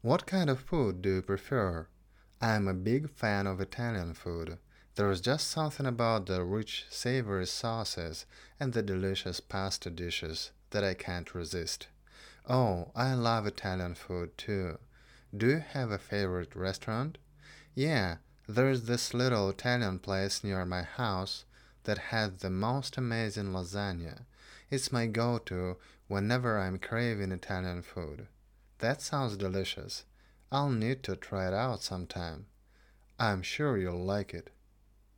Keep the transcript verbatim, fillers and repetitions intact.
What kind of food do you prefer? I'm a big fan of Italian food. There's just something about the rich, savory sauces and the delicious pasta dishes that I can't resist. Oh, I love Italian food too. Do you have a favorite restaurant? Yeah, there's this little Italian place near my house that has the most amazing lasagna. It's my go to whenever I'm craving Italian food. That sounds delicious. I'll need to try it out sometime. I'm sure you'll like it.